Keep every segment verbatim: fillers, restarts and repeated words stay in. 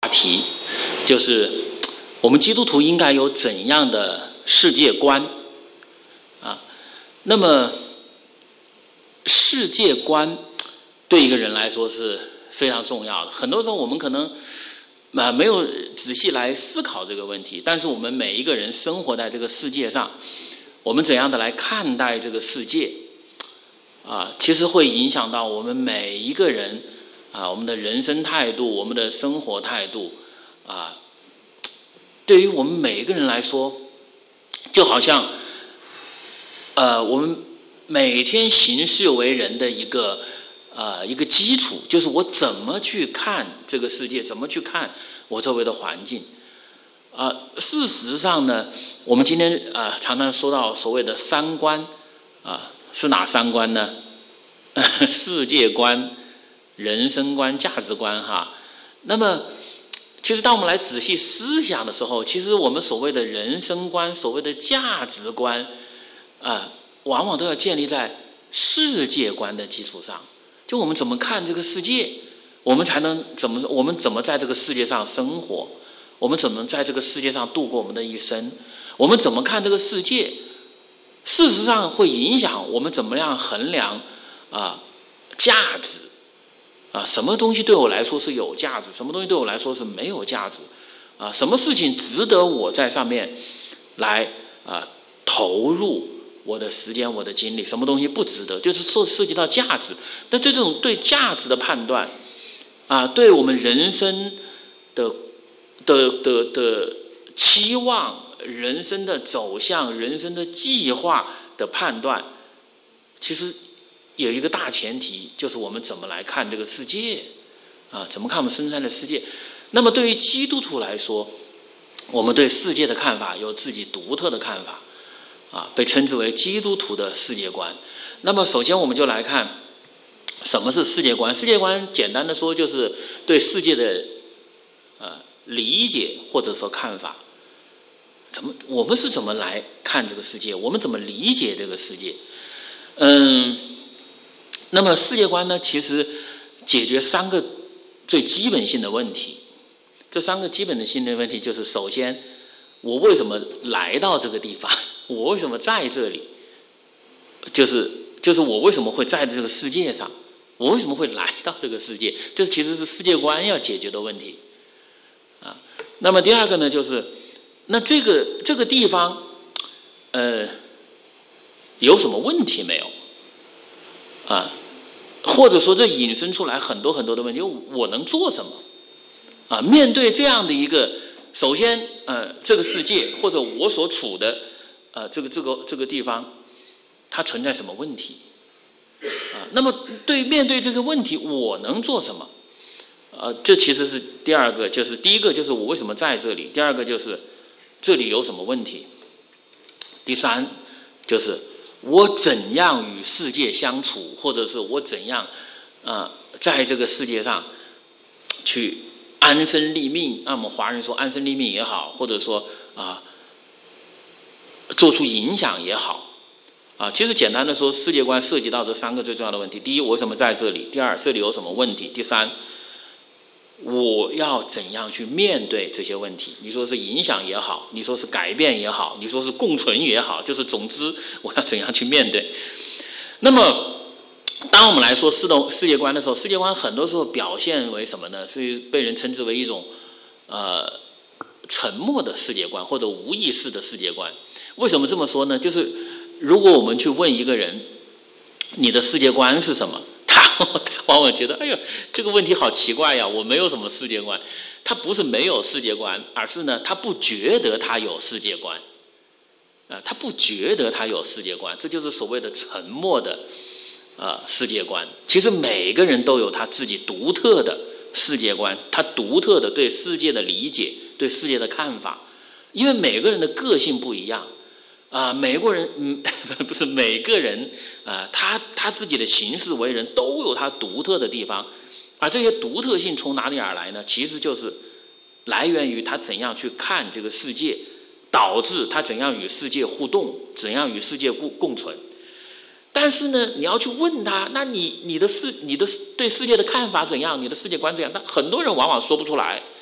题，就是我们基督徒应该有怎样的世界观啊？那么世界观对一个人来说是非常重要的。很多时候我们可能啊没有仔细来思考这个问题，但是我们每一个人生活在这个世界上，我们怎样的来看待这个世界啊，其实会影响到我们每一个人啊，我们的人生态度，我们的生活态度啊。对于我们每一个人来说，就好像呃，我们每天行事为人的一个呃一个基础，就是我怎么去看这个世界，怎么去看我周围的环境。啊、呃，事实上呢，我们今天啊、呃、常常说到所谓的三观啊、呃，是哪三观呢？世界观、人生观、价值观哈。那么其实当我们来仔细思想的时候，其实我们所谓的人生观、所谓的价值观啊、呃，往往都要建立在世界观的基础上。就我们怎么看这个世界，我们才能怎么我们怎么在这个世界上生活，我们怎么在这个世界上度过我们的一生，我们怎么看这个世界，事实上会影响我们怎么样衡量啊价值啊，什么东西对我来说是有价值，什么东西对我来说是没有价值啊？什么事情值得我在上面来啊投入我的时间、我的精力？什么东西不值得？就是说涉及到价值。但对这种对价值的判断啊，对我们人生的的的的期望、人生的走向、人生的计划的判断，其实有一个大前提，就是我们怎么来看这个世界啊？怎么看我们身上的世界？那么对于基督徒来说，我们对世界的看法有自己独特的看法啊，被称之为基督徒的世界观。那么首先我们就来看什么是世界观。世界观简单的说，就是对世界的呃理解或者说看法。怎么我们是怎么来看这个世界？我们怎么理解这个世界？嗯。那么世界观呢，其实解决三个最基本性的问题。这三个基本的性的问题就是：首先，我为什么来到这个地方？我为什么在这里？就是就是我为什么会在这个世界上？我为什么会来到这个世界？这其实是世界观要解决的问题啊。那么第二个呢，就是那这个这个地方，呃，有什么问题没有？啊，或者说这引申出来很多很多的问题，我能做什么？啊，面对这样的一个，首先，呃，这个世界或者我所处的，呃，这个这个这个地方，它存在什么问题？啊，那么对面对这个问题，我能做什么？呃，这其实是第二个，就是第一个就是我为什么在这里，第二个就是这里有什么问题，第三就是我怎样与世界相处，或者是我怎样呃在这个世界上去安身立命。那我们华人说安身立命也好，或者说啊、呃、做出影响也好啊，其实简单的说，世界观涉及到这三个最重要的问题：第一，我为什么在这里；第二，这里有什么问题；第三，我要怎样去面对这些问题？你说是影响也好，你说是改变也好，你说是共存也好，就是总之我要怎样去面对。那么当我们来说世界世界观的时候，世界观很多时候表现为什么呢？是被人称之为一种呃沉默的世界观，或者无意识的世界观。为什么这么说呢？就是如果我们去问一个人你的世界观是什么，他往往觉得哎呦这个问题好奇怪呀，我没有什么世界观。他不是没有世界观，而是呢他不觉得他有世界观、呃、他不觉得他有世界观，这就是所谓的沉默的呃世界观。其实每个人都有他自己独特的世界观，他独特的对世界的理解，对世界的看法。因为每个人的个性不一样啊、呃，每个人嗯不是每个人啊、呃，他他自己的行事为人都有他独特的地方，而这些独特性从哪里而来呢？其实就是来源于他怎样去看这个世界，导致他怎样与世界互动，怎样与世界共共存。但是呢，你要去问他，那你你的世你的对世界的看法怎样，你的世界观怎样？但很多人往往说不出来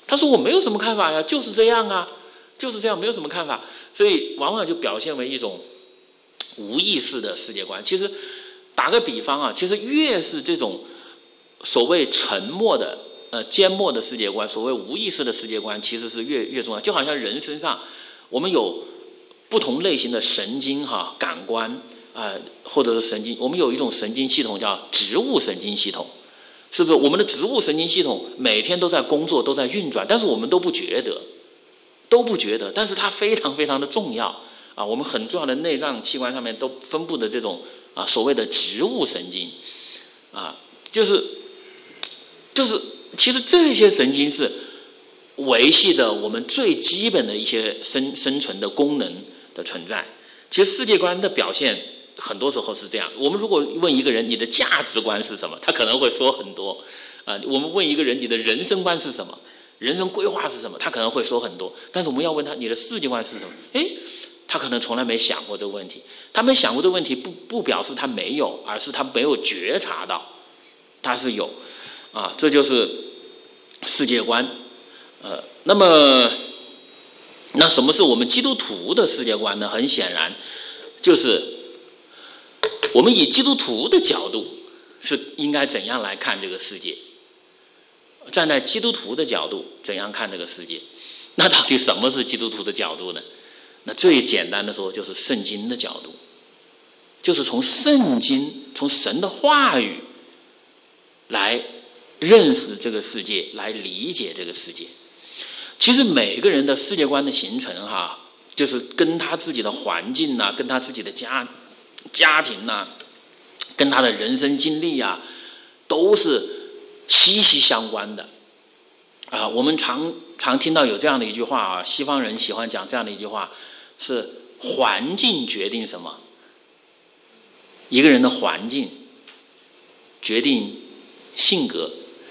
他说我没有什么看法呀，就是这样啊，就是这样，没有什么看法。所以往往就表现为一种无意识的世界观。其实打个比方啊，其实越是这种所谓沉默的呃缄默的世界观，所谓无意识的世界观，其实是越越重要。就好像人身上我们有不同类型的神经哈感官啊、呃，或者是神经，我们有一种神经系统叫植物神经系统，是不是？我们的植物神经系统每天都在工作，都在运转，但是我们都不觉得，都不觉得，但是它非常非常的重要啊！我们很重要的内脏器官上面都分布的这种啊所谓的植物神经啊，就是就是其实这些神经是维系着我们最基本的一些生生存的功能的存在。其实世界观的表现很多时候是这样，我们如果问一个人你的价值观是什么，他可能会说很多啊、呃。我们问一个人你的人生观是什么，人生规划是什么，他可能会说很多。但是我们要问他你的世界观是什么，诶，他可能从来没想过这个问题。他没想过这个问题不不表示他没有，而是他没有觉察到他是有啊，这就是世界观。呃，那么那什么是我们基督徒的世界观呢？很显然就是我们以基督徒的角度是应该怎样来看这个世界，站在基督徒的角度怎样看这个世界。那到底什么是基督徒的角度呢？那最简单的说就是圣经的角度，就是从圣经从神的话语来认识这个世界，来理解这个世界。其实每个人的世界观的形成哈，就是跟他自己的环境呐、啊，跟他自己的家家庭呐、啊，跟他的人生经历啊，都是息息相关的啊。我们常常听到有这样的一句话啊，西方人喜欢讲这样的一句话，是环境决定什么？一个人的环境决定性格，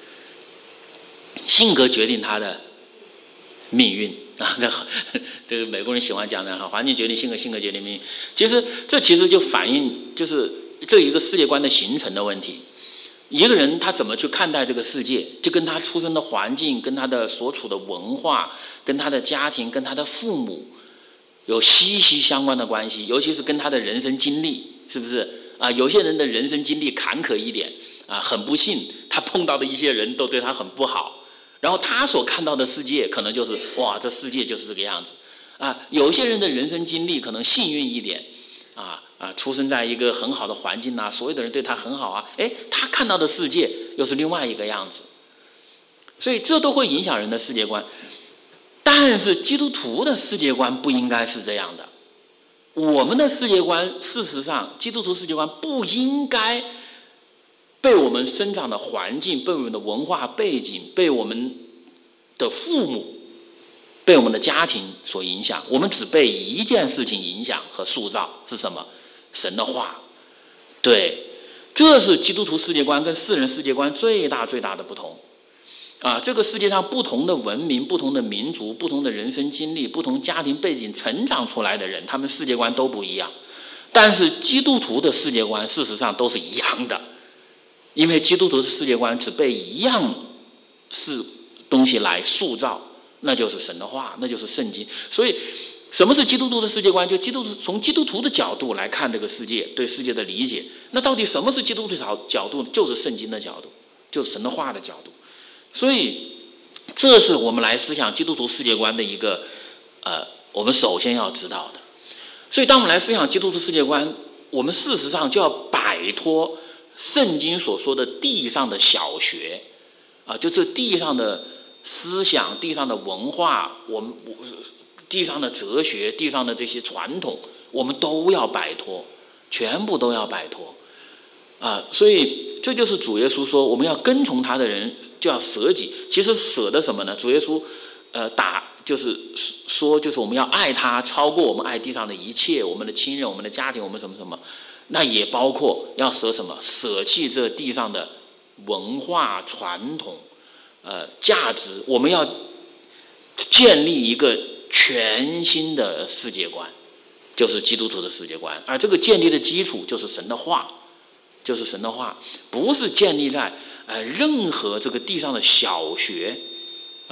性格决定他的命运啊，这这个美国人喜欢讲的哈，环境决定性格，性格决定命运。其实这其实就反映就是这一个世界观的形成的问题。一个人他怎么去看待这个世界，就跟他出生的环境、跟他的所处的文化、跟他的家庭、跟他的父母有息息相关的关系，尤其是跟他的人生经历，是不是啊？有些人的人生经历坎坷一点啊，很不幸，他碰到的一些人都对他很不好。然后他所看到的世界可能就是哇，这世界就是这个样子啊。有些人的人生经历可能幸运一点啊啊，出生在一个很好的环境啊，所有的人对他很好啊，哎，他看到的世界又是另外一个样子。所以这都会影响人的世界观。但是基督徒的世界观不应该是这样的。我们的世界观，事实上，基督徒世界观不应该被我们生长的环境、被我们的文化背景、被我们的父母、被我们的家庭所影响。我们只被一件事情影响和塑造，是什么？神的话。对，这是基督徒世界观跟世人世界观最大最大的不同啊！这个世界上不同的文明、不同的民族、不同的人生经历、不同家庭背景成长出来的人，他们世界观都不一样。但是基督徒的世界观事实上都是一样的。因为基督徒的世界观只被一样是东西来塑造，那就是神的话，那就是圣经。所以什么是基督徒的世界观？就基督徒从基督徒的角度来看这个世界，对世界的理解。那到底什么是基督徒的角度？就是圣经的角度，就是神的话的角度。所以这是我们来思想基督徒世界观的一个呃，我们首先要知道的。所以当我们来思想基督徒世界观，我们事实上就要摆脱圣经所说的地上的小学啊，就这地上的思想、地上的文化，我们地上的哲学、地上的这些传统，我们都要摆脱，全部都要摆脱啊！所以这就是主耶稣说，我们要跟从他的人就要舍己。其实舍的什么呢？主耶稣呃打就是说，就是我们要爱他，超过我们爱地上的一切，我们的亲人、我们的家庭、我们什么什么。那也包括要舍什么？舍弃这地上的文化传统、呃价值，我们要建立一个全新的世界观，就是基督徒的世界观。而这个建立的基础就是神的话，就是神的话，不是建立在呃任何这个地上的小学啊、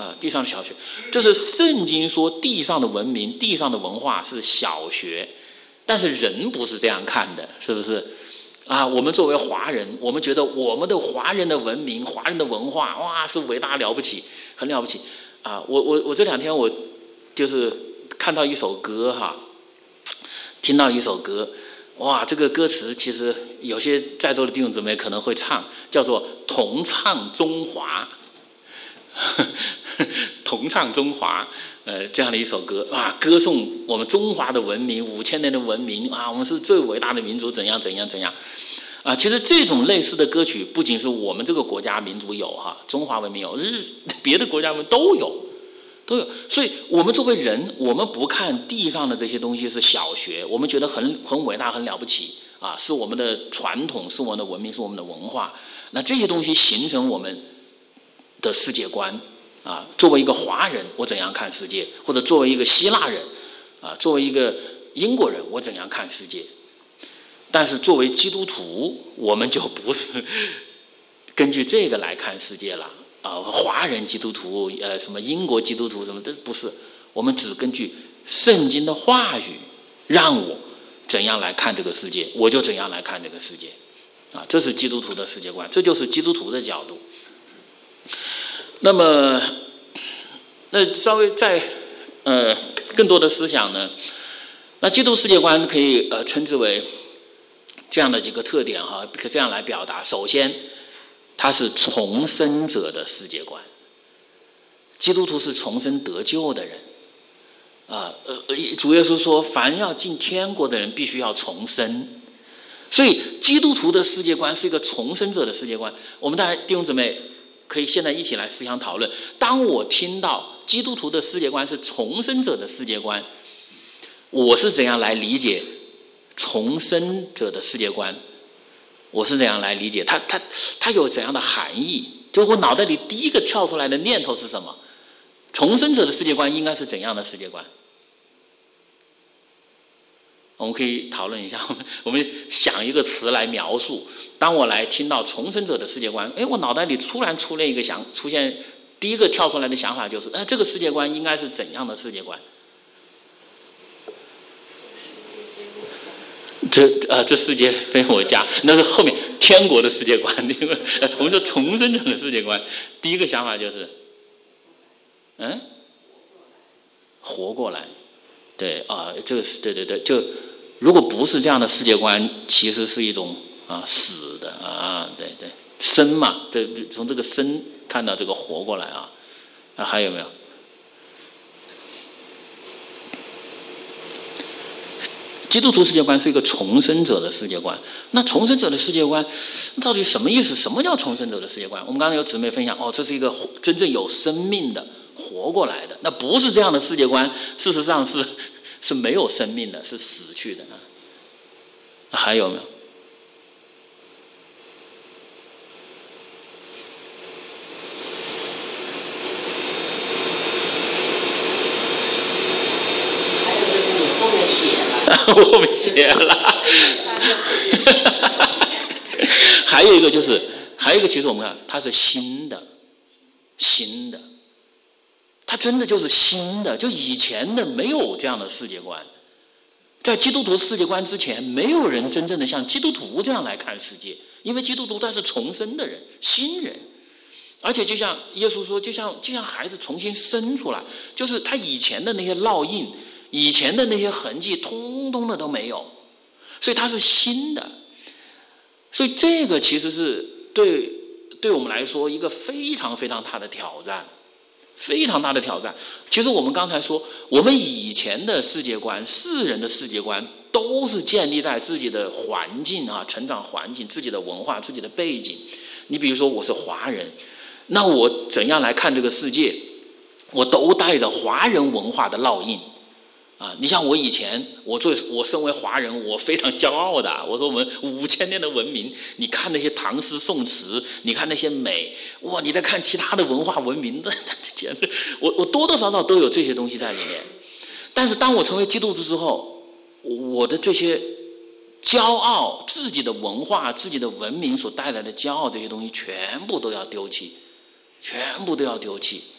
啊，地上的小学，这是圣经说地上的文明、地上的文化是小学，但是人不是这样看的，是不是？啊，我们作为华人，我们觉得我们的华人的文明、华人的文化，哇，是伟大了不起，很了不起啊！我我我这两天我就是看到一首歌哈，听到一首歌，哇，这个歌词其实有些在座的弟兄姊妹可能会唱，叫做“同唱中华”。同唱中华，呃，这样的一首歌啊，歌颂我们中华的文明，五千年的文明啊，我们是最伟大的民族，怎样怎样怎样啊！其实这种类似的歌曲，不仅是我们这个国家民族有哈，中华文明有，日别的国家文都有，都有。所以，我们作为人，我们不看地上的这些东西是小学，我们觉得很很伟大，很了不起啊，是我们的传统，是我们的文明，是我们的文化。那这些东西形成我们的世界观啊，作为一个华人，我怎样看世界？或者作为一个希腊人啊，作为一个英国人，我怎样看世界？但是作为基督徒，我们就不是根据这个来看世界了啊。华人基督徒，呃，什么英国基督徒，什么这不是，我们只根据圣经的话语，让我怎样来看这个世界，我就怎样来看这个世界啊。这是基督徒的世界观，这就是基督徒的角度。那么，那稍微再呃更多的思想呢？那基督世界观可以呃称之为这样的几个特点哈，可以这样来表达。首先，它是重生者的世界观。基督徒是重生得救的人啊，呃，主耶稣说，凡要进天国的人，必须要重生。所以，基督徒的世界观是一个重生者的世界观。我们大家弟兄姊妹可以现在一起来思想讨论。当我听到基督徒的世界观是重生者的世界观，我是怎样来理解重生者的世界观？我是怎样来理解它？它它有怎样的含义？就我脑袋里第一个跳出来的念头是什么？重生者的世界观应该是怎样的世界观？我们可以讨论一下，我们我们想一个词来描述。当我来听到重生者的世界观，哎，我脑袋里突然出现一个想出现第一个跳出来的想法就是，哎，这个世界观应该是怎样的世界观？这呃，这世界非我家，那是后面天国的世界观。因为我们说重生者的世界观，第一个想法就是，嗯，活过来。对啊，这个是对对对，就如果不是这样的世界观，其实是一种啊死的啊，对对，生嘛，对，从这个生看到这个活过来啊，啊还有没有？基督徒世界观是一个重生者的世界观。那重生者的世界观到底什么意思？什么叫重生者的世界观？我们刚才有姊妹分享，哦，这是一个真正有生命的活过来的。那不是这样的世界观，事实上是是没有生命的，是死去的。还有没有？ 还有就是你后面写了， 我后面写了。还有一个就是，还有一个，其实我们看它是新的，新的。它真的就是新的，就以前的没有这样的世界观，在基督徒世界观之前，没有人真正的像基督徒这样来看世界，因为基督徒他是重生的人，新人，而且就像耶稣说，就像就像孩子重新生出来，就是他以前的那些烙印，以前的那些痕迹，通通的都没有，所以他是新的，所以这个其实是对对我们来说一个非常非常大的挑战。非常大的挑战。其实我们刚才说，我们以前的世界观，世人的世界观，都是建立在自己的环境啊、成长环境、自己的文化、自己的背景。你比如说，我是华人，那我怎样来看这个世界？我都带着华人文化的烙印啊！你像我以前，我做我身为华人，我非常骄傲的。我说我们五千年的文明，你看那些唐诗宋词，你看那些美，哇！你再看其他的文化文明，这这简直，我我多多少少都有这些东西在里面。但是当我成为基督徒之后，我的这些骄傲、自己的文化、自己的文明所带来的骄傲，这些东西全部都要丢弃，全部都要丢弃。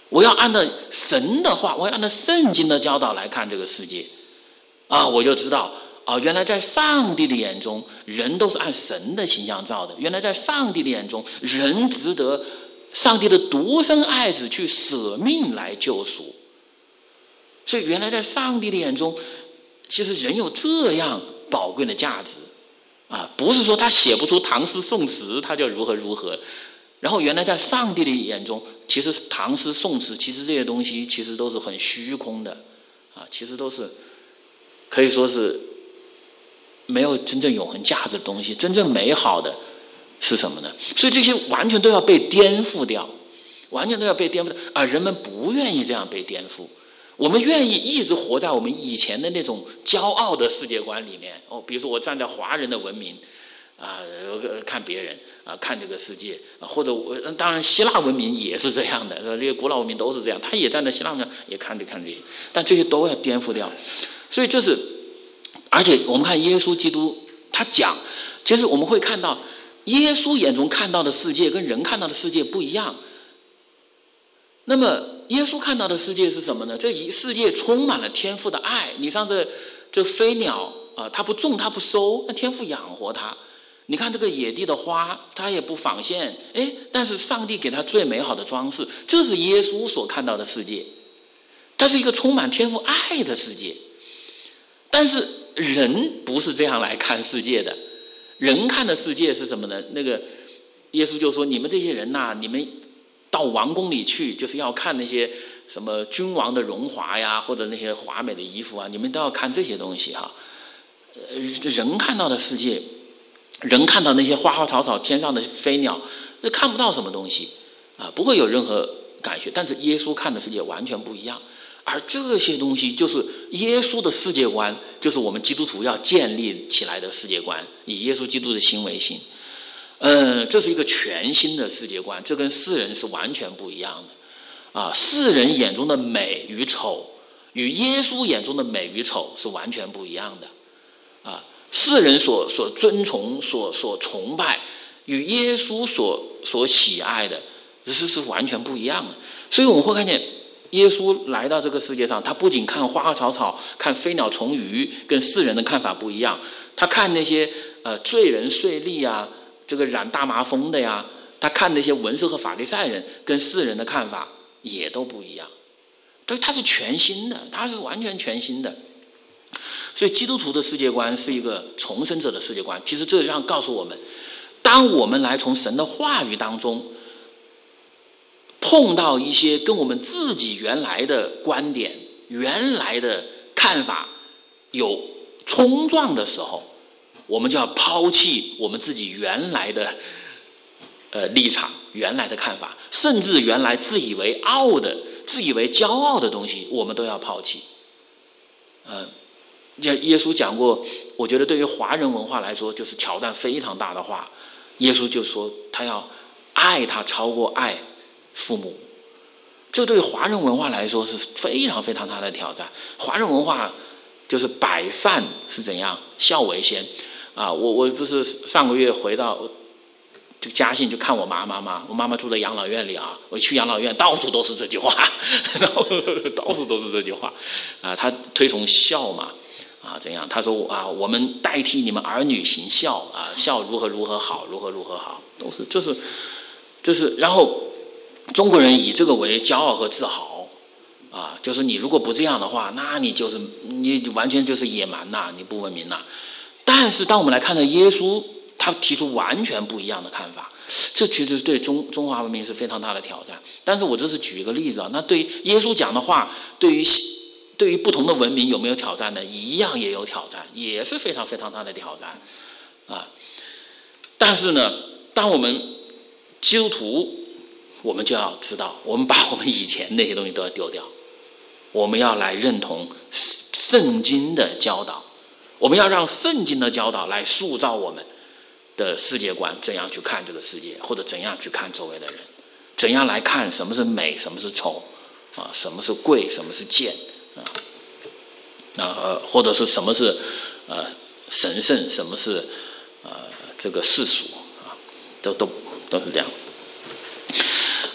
我要按照神的话，我要按照圣经的教导来看这个世界啊，我就知道啊，原来在上帝的眼中，人都是按神的形象造的。原来在上帝的眼中，人值得上帝的独生爱子去舍命来救赎。所以原来在上帝的眼中，其实人有这样宝贵的价值啊，不是说他写不出唐诗宋词他就如何如何。然后原来在上帝的眼中，其实唐诗宋词其实这些东西其实都是很虚空的啊，其实都是可以说是没有真正永恒价值的东西。真正美好的是什么呢？所以这些完全都要被颠覆掉，完全都要被颠覆掉，而人们不愿意这样被颠覆。我们愿意一直活在我们以前的那种骄傲的世界观里面哦，比如说我站在华人的文明啊、呃，看别人啊、呃，看这个世界啊，或者我当然希腊文明也是这样的，这些古老文明都是这样，他也站在希腊文明也看着看这些，但这些都要颠覆掉。所以这是，而且我们看耶稣基督他讲，其实我们会看到耶稣眼中看到的世界跟人看到的世界不一样。那么耶稣看到的世界是什么呢？这一世界充满了天父的爱。你像这这飞鸟啊，它不种它不收，那天父养活它。你看这个野地的花，它也不纺线，哎，但是上帝给它最美好的装饰，这是耶稣所看到的世界。它是一个充满天父爱的世界。但是人不是这样来看世界的，人看的世界是什么呢？那个耶稣就说：“你们这些人呐、啊，你们到王宫里去，就是要看那些什么君王的荣华呀，或者那些华美的衣服啊，你们都要看这些东西哈。呃，人看到的世界，人看到那些花花草草、天上的飞鸟，那看不到什么东西啊，不会有任何感觉。但是耶稣看的世界完全不一样。”而这些东西就是耶稣的世界观，就是我们基督徒要建立起来的世界观，以耶稣基督的心为心。呃，这是一个全新的世界观，这跟世人是完全不一样的啊！世人眼中的美与丑，与耶稣眼中的美与丑是完全不一样的啊！世人所所尊崇、所所崇拜，与耶稣所所喜爱的，是是完全不一样的。所以我们会看见，耶稣来到这个世界上，他不仅看花花草草，看飞鸟虫鱼，跟世人的看法不一样。他看那些呃罪人税吏啊，这个染大麻风的呀，他看那些文士和法利赛人，跟世人的看法也都不一样。所以他是全新的，他是完全全新的。所以基督徒的世界观是一个重生者的世界观。其实这让告诉我们，当我们来从神的话语当中碰到一些跟我们自己原来的观点、原来的看法有冲撞的时候，我们就要抛弃我们自己原来的呃立场、原来的看法，甚至原来自以为傲的、自以为骄傲的东西，我们都要抛弃。嗯、呃，耶稣讲过，我觉得对于华人文化来说，就是挑战非常大的话。耶稣就说，他要爱他超过爱父母，这对华人文化来说是非常非常大的挑战。华人文化就是百善是怎样，孝为先啊！我我不是上个月回到这个嘉兴去看我妈妈吗？我妈妈住在养老院里啊，我去养老院到处都是这句话，然后到处都是这句话啊！他推崇孝嘛啊，怎样？他说啊，我们代替你们儿女行孝啊，孝如何如何好，如何如何好，都是这是这是，然后。中国人以这个为骄傲和自豪啊，就是你如果不这样的话，那你就是你完全就是野蛮呐、啊，你不文明呐、啊。但是当我们来看到耶稣，他提出完全不一样的看法，这其实对中中华文明是非常大的挑战。但是我这是举一个例子啊，那对于耶稣讲的话，对于对于不同的文明有没有挑战呢？一样也有挑战，也是非常非常大的挑战啊。但是呢，当我们基督徒，我们就要知道，我们把我们以前那些东西都要丢掉，我们要来认同圣经的教导，我们要让圣经的教导来塑造我们的世界观，怎样去看这个世界，或者怎样去看周围的人，怎样来看什么是美，什么是丑啊，什么是贵，什么是贱啊，呃，或者是什么是呃神圣，什么是呃这个世俗啊，都都都是这样。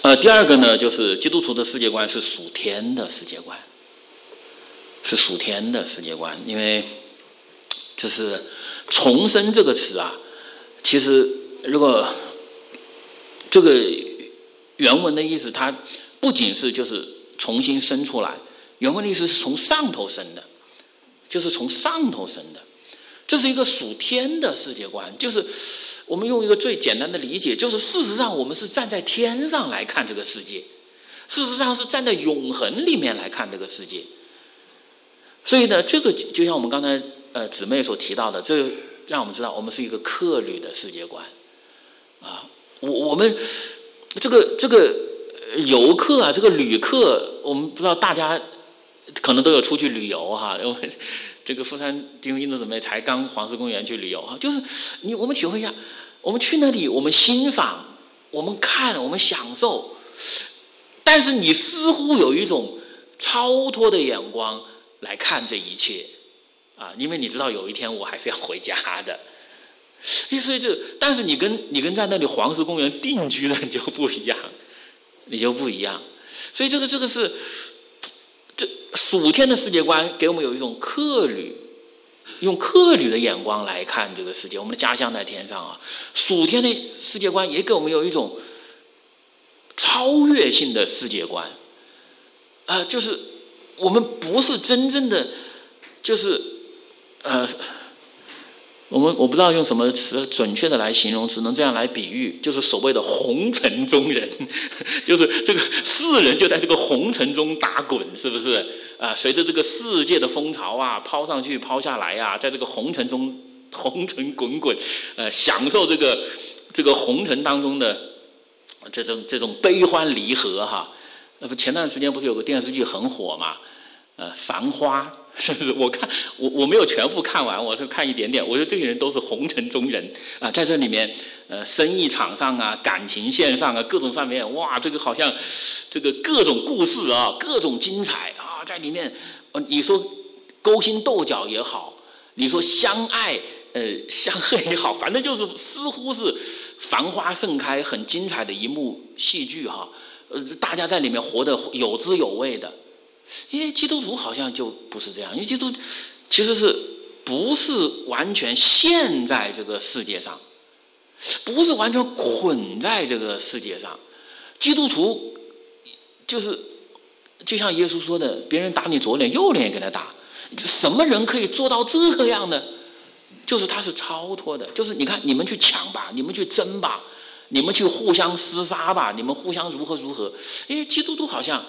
呃，第二个呢，就是基督徒的世界观是属天的世界观，是属天的世界观，因为就是重生这个词啊，其实如果这个原文的意思，它不仅是就是重新生出来，原文的意思是从上头生的，就是从上头生的，这是一个属天的世界观。就是我们用一个最简单的理解，就是事实上我们是站在天上来看这个世界，事实上是站在永恒里面来看这个世界。所以呢，这个就像我们刚才呃姊妹所提到的，这让我们知道我们是一个客旅的世界观啊。我我们这个这个游客啊，这个旅客，我们不知道大家可能都有出去旅游哈。我们这个富山弟兄姊妹才刚黄石公园去旅游哈，就是你我们体会一下，我们去那里，我们欣赏，我们看，我们享受，但是你似乎有一种超脱的眼光来看这一切啊，因为你知道有一天我还是要回家的。所以这，但是你跟你跟在那里黄石公园定居的你就不一样，你就不一样。所以这个这个是这属天的世界观给我们有一种客旅，用客旅的眼光来看这个世界。我们的家乡在天上啊，属天的世界观也给我们有一种超越性的世界观啊、呃，就是我们不是真正的就是呃。我们我不知道用什么词准确的来形容，只能这样来比喻，就是所谓的红尘中人，就是这个世人就在这个红尘中打滚，是不是啊？随着这个世界的风潮啊，抛上去抛下来啊，在这个红尘中红尘滚滚，呃，享受这个这个红尘当中的这种这种悲欢离合哈。呃，不，前段时间不是有个电视剧很火嘛？呃，《繁花》。是不是？我看我我没有全部看完，我是看一点点。我觉得这些人都是红尘中人啊，在这里面，呃，生意场上啊，感情线上啊，各种上面，哇，这个好像这个各种故事啊，各种精彩啊，在里面，呃，你说勾心斗角也好，你说相爱呃相恨也好，反正就是似乎是繁花盛开，很精彩的一幕戏剧哈。呃，大家在里面活得有滋有味的。因为基督徒好像就不是这样，因为基督其实是不是完全陷在这个世界上，不是完全捆在这个世界上。基督徒就是就像耶稣说的，别人打你左脸右脸也给他打。什么人可以做到这样呢？就是他是超脱的，就是你看你们去抢吧，你们去争吧，你们去互相厮杀吧，你们互相如何如何。因为基督徒好像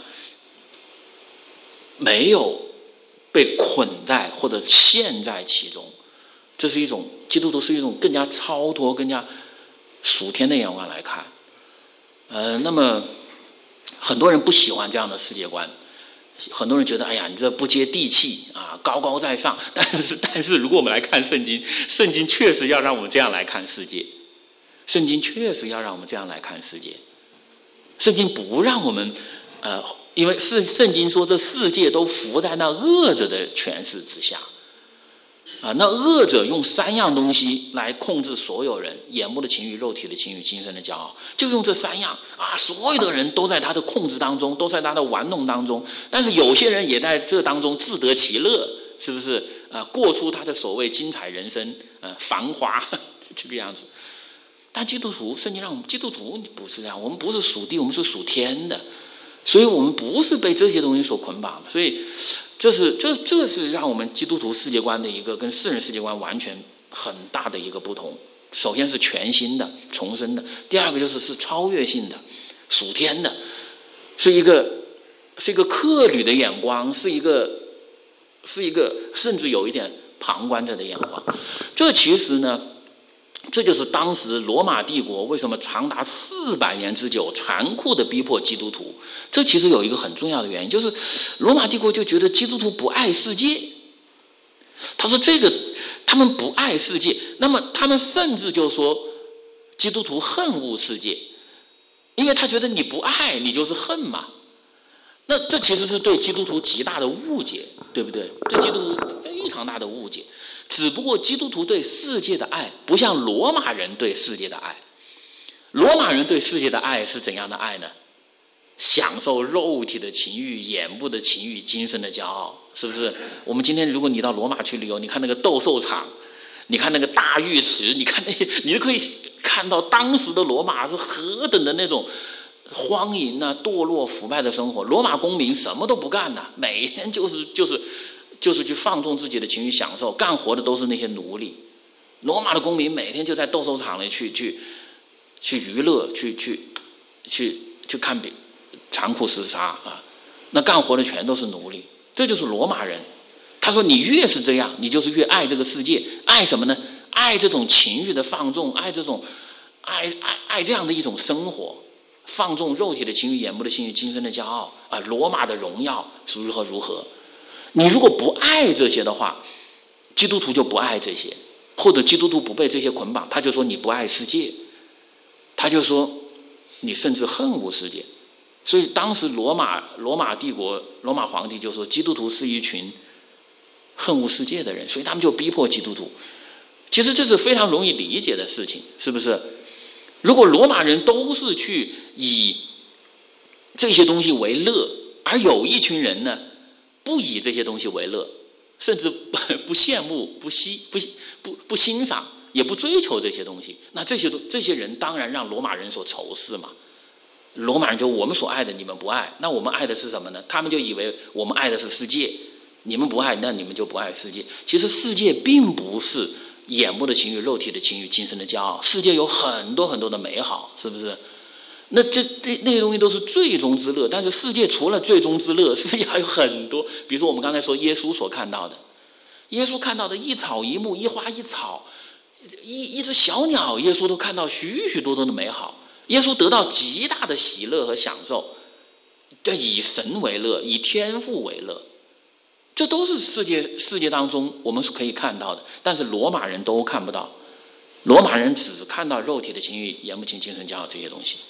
没有被捆在或者陷在其中，这是一种基督徒是一种更加超脱、更加属天的眼光来看。呃，那么很多人不喜欢这样的世界观，很多人觉得，哎呀，你这不接地气啊，高高在上。但是，但是如果我们来看圣经，圣经确实要让我们这样来看世界，圣经确实要让我们这样来看世界。圣经不让我们，呃。因为是圣经说这世界都伏在那恶者的权势之下啊，那恶者用三样东西来控制所有人：眼目的情欲、肉体的情欲、今生的骄傲，就用这三样啊，所有的人都在他的控制当中，都在他的玩弄当中。但是有些人也在这当中自得其乐，是不是啊？过出他的所谓精彩人生，呃，繁华这个样子。但基督徒，圣经让我们基督徒不是这样，我们不是属地，我们是属天的。所以我们不是被这些东西所捆绑的，所以这是这这是让我们基督徒世界观的一个跟世人世界观完全很大的一个不同。首先是全新的、重生的，第二个就是是超越性的、属天的，是一个是一个客旅的眼光，是一个是一个甚至有一点旁观者的眼光。这其实呢，这就是当时罗马帝国为什么长达四百年之久残酷的逼迫基督徒。这其实有一个很重要的原因，就是罗马帝国就觉得基督徒不爱世界。他说这个他们不爱世界，那么他们甚至就说基督徒恨恶世界，因为他觉得你不爱你就是恨嘛。那这其实是对基督徒极大的误解，对不对？对基督徒非常大的误解。只不过基督徒对世界的爱不像罗马人对世界的爱。罗马人对世界的爱是怎样的爱呢？ 享受肉体的情欲、眼部的情欲、精神的骄傲，是不是？我们今天如果你到罗马去旅游，你看那个斗兽场，你看那个大浴池，你看那些，你就可以看到当时的罗马是何等的那种荒淫啊、堕落、腐败的生活。罗马公民什么都不干的，每天就是就是就是去放纵自己的情欲享受，干活的都是那些奴隶。罗马的公民每天就在斗兽场里去去去娱乐，去去去去看比残酷厮杀啊！那干活的全都是奴隶，这就是罗马人。他说：“你越是这样，你就是越爱这个世界，爱什么呢？爱这种情欲的放纵，爱这种爱爱爱这样的一种生活，放纵肉体的情欲、眼目的情欲、精神的骄傲啊！罗马的荣耀是如何如何？你如果不爱这些的话，基督徒就不爱这些。”或者基督徒不被这些捆绑，他就说你不爱世界，他就说你甚至恨恶世界。所以当时罗马罗马帝国罗马皇帝就说基督徒是一群恨恶世界的人，所以他们就逼迫基督徒。其实这是非常容易理解的事情，是不是？如果罗马人都是去以这些东西为乐，而有一群人呢不以这些东西为乐，甚至不羡慕、不惜、不不不欣赏，也不追求这些东西，那这些这些人当然让罗马人所仇视嘛。罗马人就我们所爱的你们不爱，那我们爱的是什么呢？他们就以为我们爱的是世界，你们不爱，那你们就不爱世界。其实世界并不是眼目的情欲、肉体的情欲、精神的骄傲，世界有很多很多的美好，是不是？那这这那些东西都是最终之乐，但是世界除了最终之乐，世界还有很多，比如说我们刚才说耶稣所看到的，耶稣看到的一草一木、一花一草、一一只小鸟，耶稣都看到许许多多的美好。耶稣得到极大的喜乐和享受，这以神为乐，以天父为乐，这都是世界世界当中我们是可以看到的，但是罗马人都看不到，罗马人只看到肉体的情欲、眼目情、精神骄傲这些东西。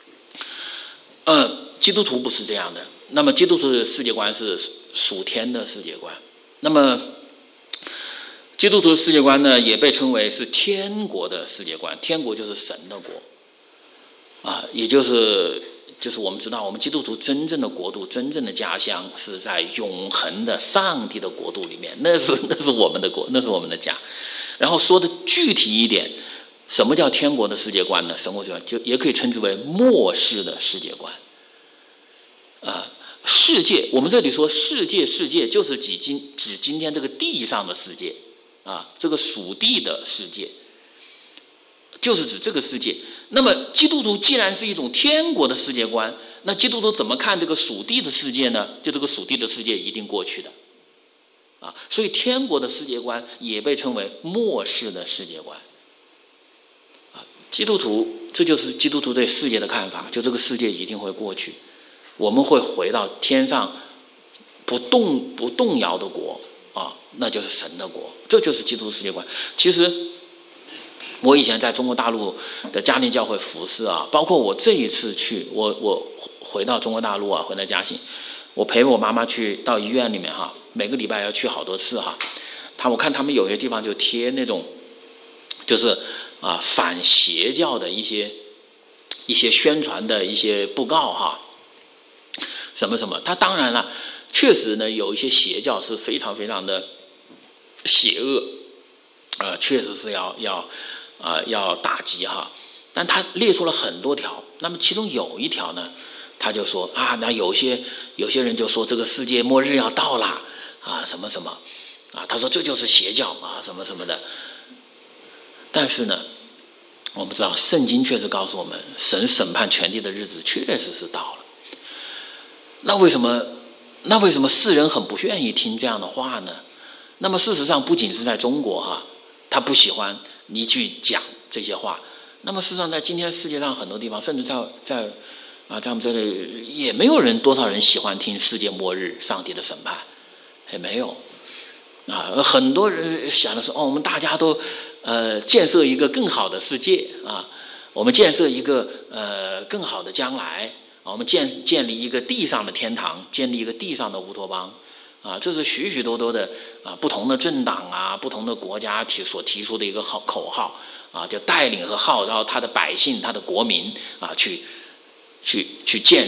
呃，基督徒不是这样的。那么基督徒的世界观是属天的世界观。那么基督徒的世界观呢，也被称为是天国的世界观。天国就是神的国啊，也就是就是我们知道，我们基督徒真正的国度、真正的家乡是在永恒的上帝的国度里面，那是那是我们的国，那是我们的家。然后说的具体一点，什么叫天国的世界观呢？神国世界观就也可以称之为末世的世界观。啊，世界，我们这里说世界，世界就是指今指今天这个地上的世界啊，这个属地的世界，就是指这个世界。那么基督徒既然是一种天国的世界观，那基督徒怎么看这个属地的世界呢？就这个属地的世界一定过去的啊，所以天国的世界观也被称为末世的世界观啊。基督徒，这就是基督徒对世界的看法，就这个世界一定会过去，我们会回到天上不动不动摇的国啊，那就是神的国，这就是基督徒世界观。其实我以前在中国大陆的家庭教会服侍啊，包括我这一次去，我我回到中国大陆啊，回到嘉兴，我陪我妈妈去到医院里面哈，每个礼拜要去好多次哈。他我看他们有些地方就贴那种，就是啊反邪教的一些一些宣传的一些布告哈，什么什么。他当然了，确实呢有一些邪教是非常非常的邪恶，呃，确实是要要。啊、呃，要打击哈，但他列出了很多条。那么其中有一条呢，他就说啊，那有些有些人就说这个世界末日要到了啊，什么什么啊，他说这就是邪教啊，什么什么的。但是呢，我们知道圣经确实告诉我们，神审判全地的日子确实是到了。那为什么那为什么世人很不愿意听这样的话呢？那么事实上，不仅是在中国哈，他不喜欢你去讲这些话。那么事实上，在今天世界上很多地方，甚至在在啊，在我们这里也没有人多少人喜欢听世界末日、上帝的审判，也没有啊。很多人想的是，哦，我们大家都呃建设一个更好的世界啊，我们建设一个呃更好的将来，我们建建立一个地上的天堂，建立一个地上的乌托邦。啊，这是许许多多的啊不同的政党啊、不同的国家提所提出的一个号口号啊，就带领和号召他的百姓、他的国民啊，去去去建设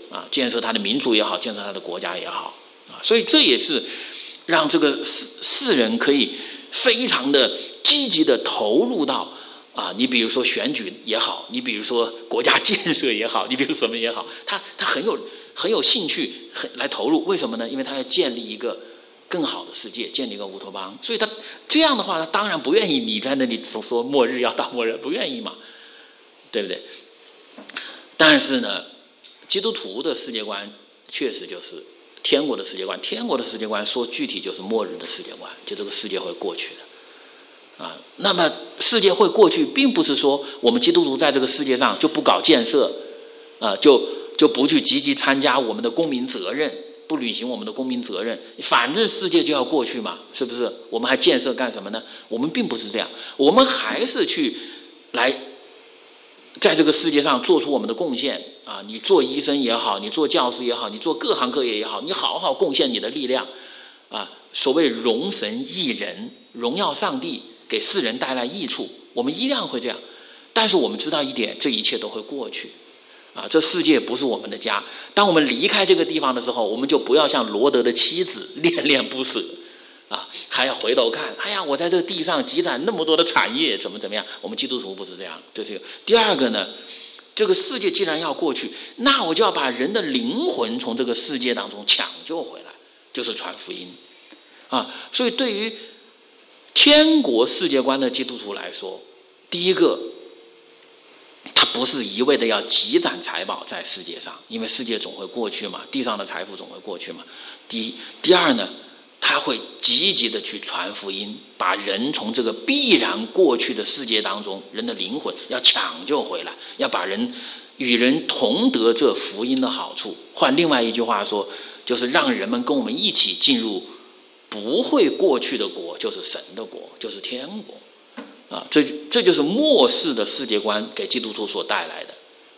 啊，建设他的民族也好，建设他的国家也好啊，所以这也是让这个世世人可以非常的积极的投入到啊，你比如说选举也好，你比如说国家建设也好，你比如什么也好，他他很有很有兴趣很来投入，为什么呢？因为他要建立一个更好的世界，建立一个乌托邦，所以他这样的话，他当然不愿意你在那里总说末日要到末日，不愿意嘛，对不对？但是呢，基督徒的世界观确实就是天国的世界观，天国的世界观说具体就是末日的世界观，就这个世界会过去的。啊，那么世界会过去，并不是说我们基督徒在这个世界上就不搞建设，啊，就就不去积极参加我们的公民责任，不履行我们的公民责任，反正世界就要过去嘛，是不是？我们还建设干什么呢？我们并不是这样，我们还是去来在这个世界上做出我们的贡献啊！你做医生也好，你做教师也好，你做各行各业也好，你好好贡献你的力量啊！所谓荣神益人，荣耀上帝，给世人带来益处，我们一样会这样。但是我们知道一点，这一切都会过去啊！这世界不是我们的家。当我们离开这个地方的时候，我们就不要像罗德的妻子恋恋不舍啊，还要回头看，哎呀，我在这个地上积攒那么多的产业，怎么怎么样？我们基督徒不是这样，这是一个。第二个呢，这个世界既然要过去，那我就要把人的灵魂从这个世界当中抢救回来，就是传福音啊。所以对于天国世界观的基督徒来说，第一个，他不是一味的要积攒财宝在世界上，因为世界总会过去嘛，地上的财富总会过去嘛。第一，第二呢，他会积极的去传福音，把人从这个必然过去的世界当中，人的灵魂要抢救回来，要把人与人同得这福音的好处。换另外一句话说，就是让人们跟我们一起进入不会过去的国，就是神的国，就是天国啊！这这就是末世的世界观给基督徒所带来的。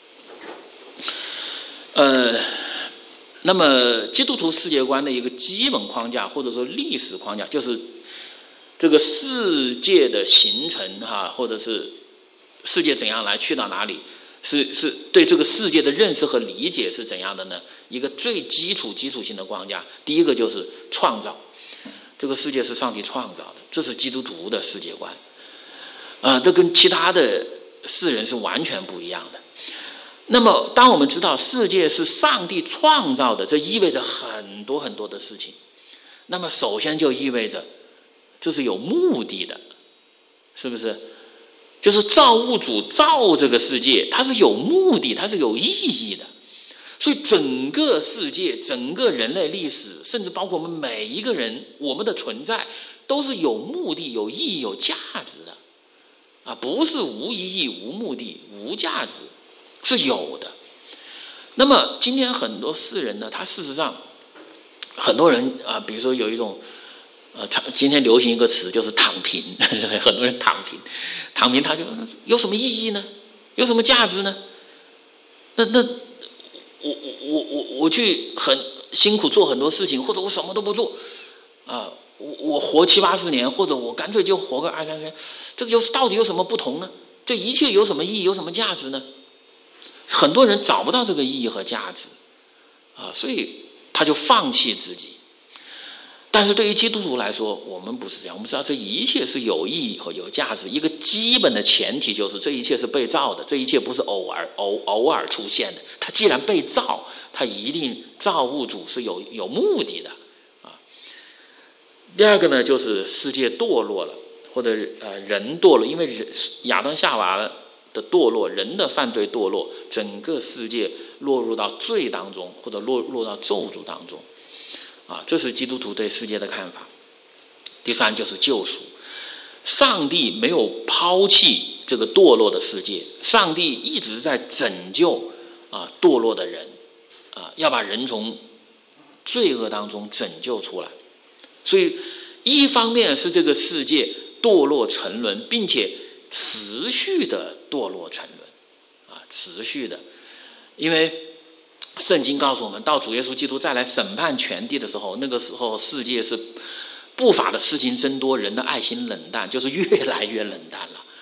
呃。那么基督徒世界观的一个基本框架，或者说历史框架，就是这个世界的形成哈，或者是世界怎样来，去到哪里，是是对这个世界的认识和理解是怎样的呢？一个最基础基础性的框架，第一个就是创造，这个世界是上帝创造的，这是基督徒的世界观啊，这跟其他的世人是完全不一样的。那么当我们知道世界是上帝创造的，这意味着很多很多的事情。那么首先就意味着这是有目的的，是不是？就是造物主造这个世界，它是有目的，它是有意义的。所以整个世界，整个人类历史，甚至包括我们每一个人，我们的存在都是有目的、有意义、有价值的啊，不是无意义、无目的、无价值，是有的。那么今天很多世人呢，他事实上很多人啊，比如说有一种呃，今天流行一个词就是躺平，很多人躺平，躺平他就有什么意义呢？有什么价值呢？那那我我我我去很辛苦做很多事情，或者我什么都不做啊，我我活七八十年，或者我干脆就活个二三十年，这个有到底有什么不同呢？这一切有什么意义？有什么价值呢？很多人找不到这个意义和价值啊，所以他就放弃自己。但是对于基督徒来说，我们不是这样，我们知道这一切是有意义和有价值。一个基本的前提就是这一切是被造的，这一切不是偶尔偶偶尔出现的。它既然被造，它一定造物主是有有目的的啊。第二个呢，就是世界堕落了，或者呃人堕落，因为人亚当夏娃的堕落，人的犯罪堕落，整个世界落入到罪当中，或者落落到咒诅当中。啊，这是基督徒对世界的看法。第三就是救赎，上帝没有抛弃这个堕落的世界，上帝一直在拯救啊堕落的人，啊要把人从罪恶当中拯救出来。所以一方面是这个世界堕落沉沦，并且持续的堕落沉沦，啊持续的，因为圣经告诉我们，到主耶稣基督再来审判全地的时候，那个时候世界是不法的事情增多，人的爱心冷淡，就是越来越冷淡了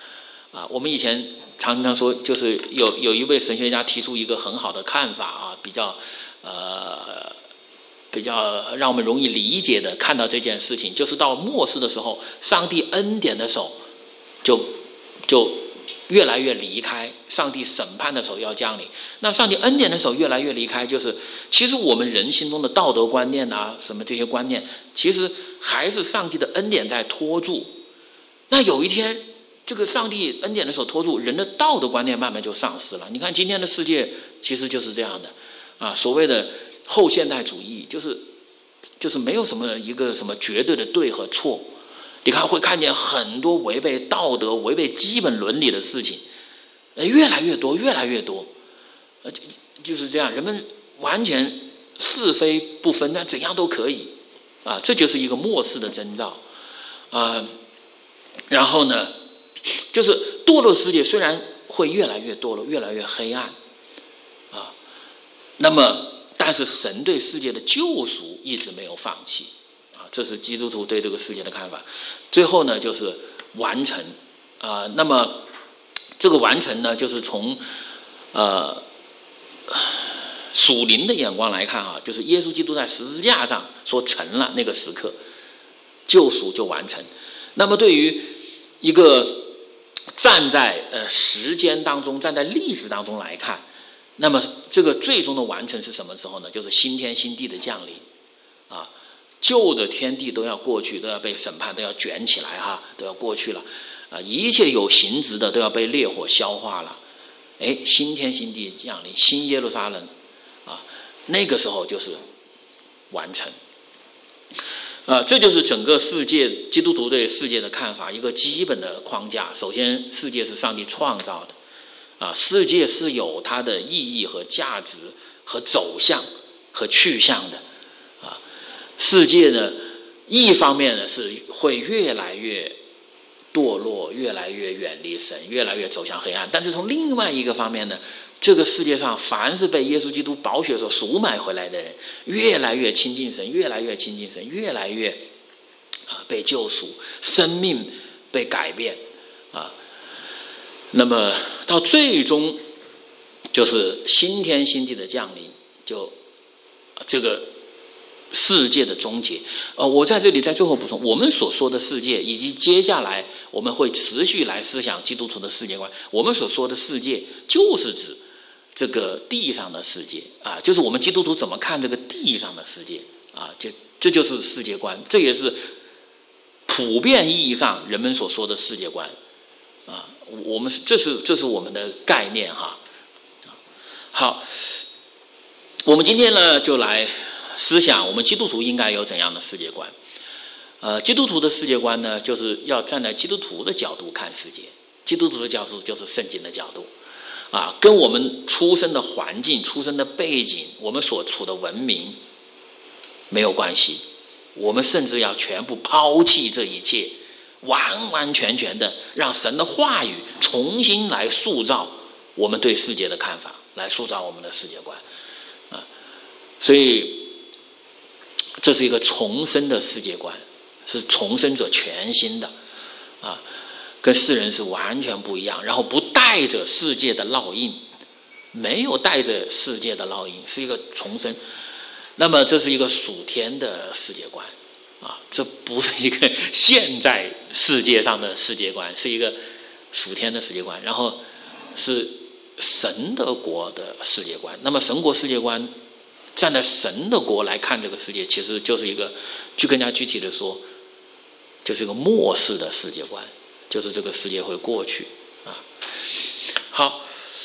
啊，我们以前常常说，就是有有一位神学家提出一个很好的看法啊，比较呃比较让我们容易理解的看到这件事情，就是到末世的时候，上帝恩典的手就就越来越离开，上帝审判的手要降临。那上帝恩典的手越来越离开，就是其实我们人心中的道德观念啊，什么这些观念，其实还是上帝的恩典在拖住。那有一天，这个上帝恩典的手拖住，人的道德观念慢慢就丧失了。你看今天的世界其实就是这样的啊，所谓的后现代主义，就是就是没有什么一个什么绝对的对和错。你看会看见很多违背道德、违背基本伦理的事情，越来越多，越来越多，呃，就是这样，人们完全是非不分，那怎样都可以啊，这就是一个末世的征兆啊。然后呢，就是堕落世界虽然会越来越堕落，越来越黑暗啊，那么但是神对世界的救赎一直没有放弃啊，这是基督徒对这个世界的看法。最后呢，就是完成啊，那么这个完成呢，就是从呃属灵的眼光来看啊，就是耶稣基督在十字架上说成了那个时刻，救赎就完成。那么对于一个站在呃时间当中，站在历史当中来看，那么这个最终的完成是什么时候呢？就是新天新地的降临啊，旧的天地都要过去，都要被审判，都要卷起来哈，都要过去了啊，一切有形质的都要被烈火消化了。哎，新天新地降临，新耶路撒冷啊，那个时候就是完成。啊，这就是整个世界基督徒对世界的看法一个基本的框架。首先，世界是上帝创造的，啊，世界是有它的意义和价值和走向和去向的，啊，世界呢，一方面呢是会越来越堕落，越来越远离神，越来越走向黑暗。但是从另外一个方面呢，这个世界上凡是被耶稣基督宝血所赎买回来的人，越来越亲近神，越来越亲近神，越来越啊被救赎，生命被改变啊。那么到最终就是新天新地的降临，就这个世界的终结。呃，我在这里在最后补充，我们所说的世界，以及接下来我们会持续来思想基督徒的世界观。我们所说的世界，就是指这个地上的世界啊，就是我们基督徒怎么看这个地上的世界啊，就这就是世界观，这也是普遍意义上人们所说的世界观啊。我们这是这是我们的概念哈。好，我们今天呢就来思想我们基督徒应该有怎样的世界观。呃，基督徒的世界观呢，就是要站在基督徒的角度看世界。基督徒的角度就是圣经的角度。啊，跟我们出生的环境、出生的背景、我们所处的文明没有关系。我们甚至要全部抛弃这一切，完完全全的让神的话语重新来塑造我们对世界的看法，来塑造我们的世界观。啊，所以这是一个重生的世界观，是重生者全新的啊。跟世人是完全不一样，然后不带着世界的烙印，没有带着世界的烙印，是一个重生。那么这是一个属天的世界观啊，这不是一个现在世界上的世界观，是一个属天的世界观，然后是神的国的世界观。那么神国世界观，站在神的国来看这个世界，其实就是一个，就更加具体的说，就是一个末世的世界观。就是这个世界会过去啊。好，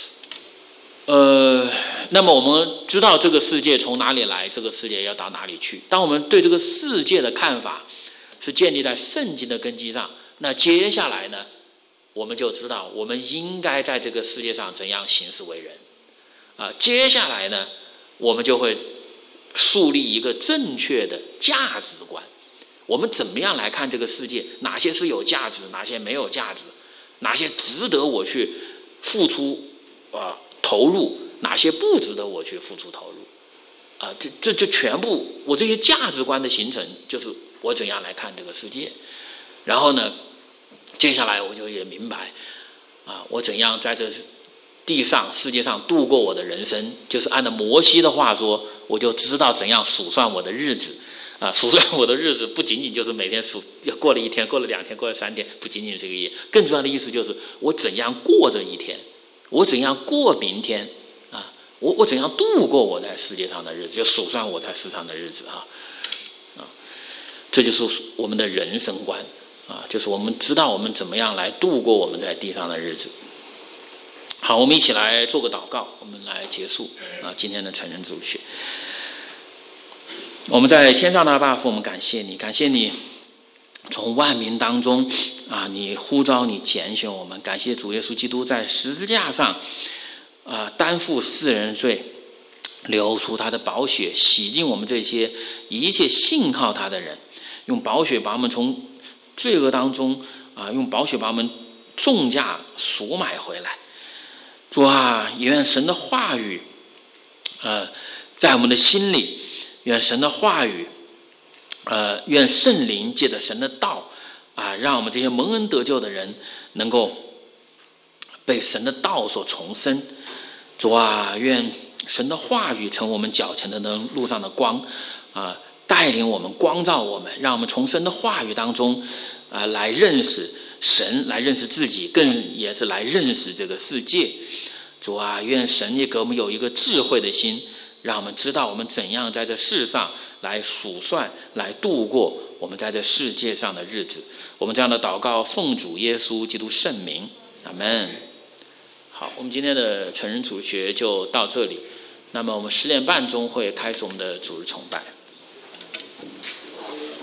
呃，那么我们知道这个世界从哪里来，这个世界要到哪里去。当我们对这个世界的看法是建立在圣经的根基上，那接下来呢，我们就知道我们应该在这个世界上怎样行事为人啊。接下来呢，我们就会树立一个正确的价值观。我们怎么样来看这个世界？哪些是有价值，哪些没有价值？哪些值得我去付出啊、呃、投入？哪些不值得我去付出投入？啊、呃，这这就全部我这些价值观的形成，就是我怎样来看这个世界。然后呢，接下来我就也明白， 啊，我怎样在这地上世界上度过我的人生，就是按照摩西的话说，我就知道怎样数算我的日子啊，数算我的日子不仅仅就是每天数过了一天，过了两天，过了三天，不仅仅是这个意思，更重要的意思就是我怎样过这一天，我怎样过明天啊，我我怎样度过我在世界上的日子，就数算我在世上的日子啊啊，这就是我们的人生观啊，就是我们知道我们怎么样来度过我们在地上的日子。好，我们一起来做个祷告，我们来结束啊今天的成人主学。我们在天上的阿爸父，我们感谢你，感谢你从万民当中啊，你呼召你拣选我们，感谢主耶稣基督在十字架上啊担负世人罪，流出他的宝血，洗净我们这些一切信靠他的人，用宝血把我们从罪恶当中啊，用宝血把我们重价赎买回来。主啊，愿神的话语呃在我们的心里，愿神的话语呃愿圣灵借着神的道啊，让我们这些蒙恩得救的人能够被神的道所重生。主啊，愿神的话语成我们脚前的路上的光啊，带领我们，光照我们，让我们从神的话语当中啊来认识神，来认识自己，更也是来认识这个世界。主啊，愿神也给我们有一个智慧的心，让我们知道我们怎样在这世上来数算，来度过我们在这世界上的日子。我们这样的祷告奉主耶稣基督圣名，阿们。好，我们今天的成人主学就到这里，那么我们十点半钟会开始我们的主日崇拜。